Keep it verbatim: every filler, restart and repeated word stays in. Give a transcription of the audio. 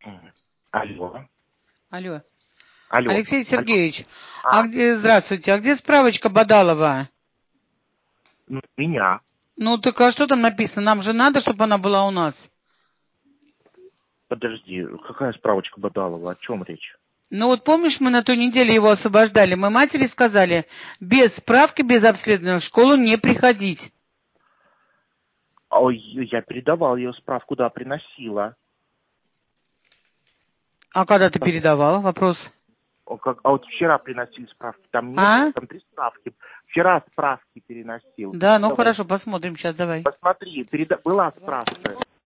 Алло. Алло. Алло. Алексей Сергеевич, Алло. а где, здравствуйте, а где справочка Бадалова? Ну, меня. Ну, так а что там написано? Нам же надо, чтобы она была у нас. Подожди, какая справочка Бадалова? О чем речь? Ну вот помнишь, мы на той неделе его освобождали, мы матери сказали, без справки, без обследования в школу не приходить. Ой, я передавал ее справку, да, приносила. А когда ты передавала? Вопрос. О, как, а вот вчера приносили справки, там нет, А? там три справки. Вчера справки переносил. Да, ну Давай. хорошо, посмотрим сейчас, давай. Посмотри, переда... была справка.